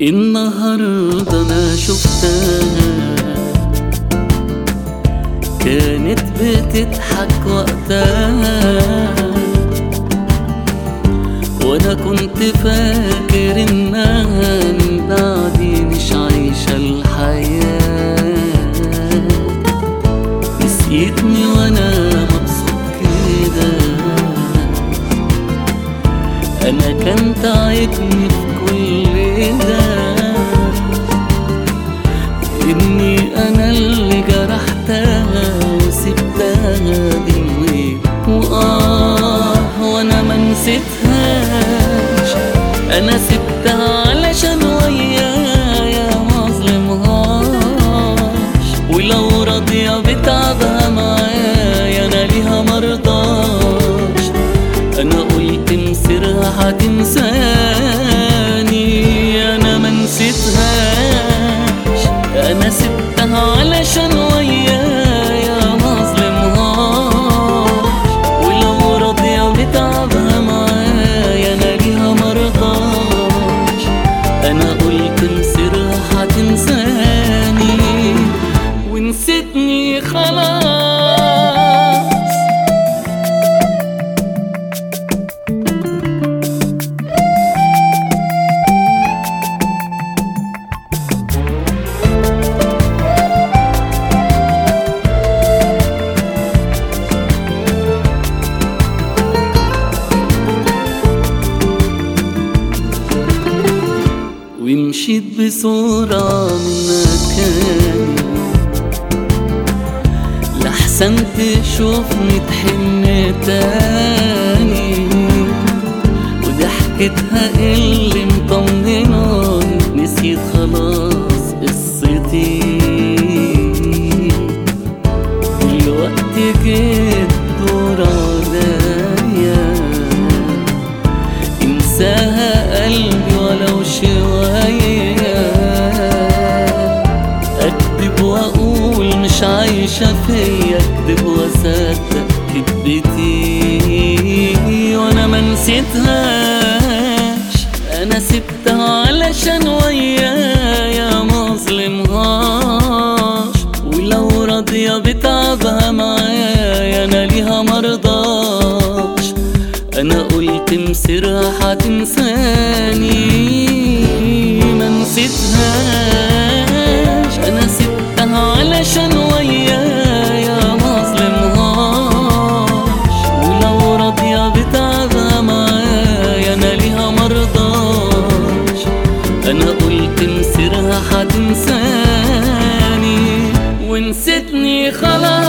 النهاردة أنا شفتها كانت بتضحك وقتها، وأنا كنت فاكر إنها من بعدي مش عايشة الحياة. نسيتني وأنا مبسوط كده، أنا كان تعبني في كل ده، إني أنا اللي جرحتها وسبتها بالويل وأنا ما نسيتهاش. أنا سبتها علشان ويايا ما ظلمهاش، ولو راضية بتعبها معايا أنا ليها مرضاش. أنا قلت مصيرها هتنساني، أنا ما نسيتهاش. أنا سبتها علشان ويايا ما ظلمهاش، ولو راضية بتعبها معايا أنا ليها مرضاش. أنا قلت مصيرها هتنساني ونسيتني خلاص. ومشيت بسرعة من مكاني لحسن تشوفني تحن تاني، وضحكتها اللي مطمناني نسيت خلاص قصتي. دلوقتي جيت دور عليا انساها قلبي ولو شوية، أكدب وأقول مش عايشة فيا، أكدب وأصدق كدبتي. وأنا ما نسيتهاش، أنا سبتها علشان ويايا ما ظلمهاش، ولو راضية بتعبها معايا أنا ليها مرضاش. أنا قلت مصيرها هتنساني ما نسيتهاش. أنا سبتها علشان ويايا ما ظلمهاش، ولو راضية بتعبها معايا أنا ليها مرضاش. أنا قلت مصيرها هتنساني ونسيتني خلاص.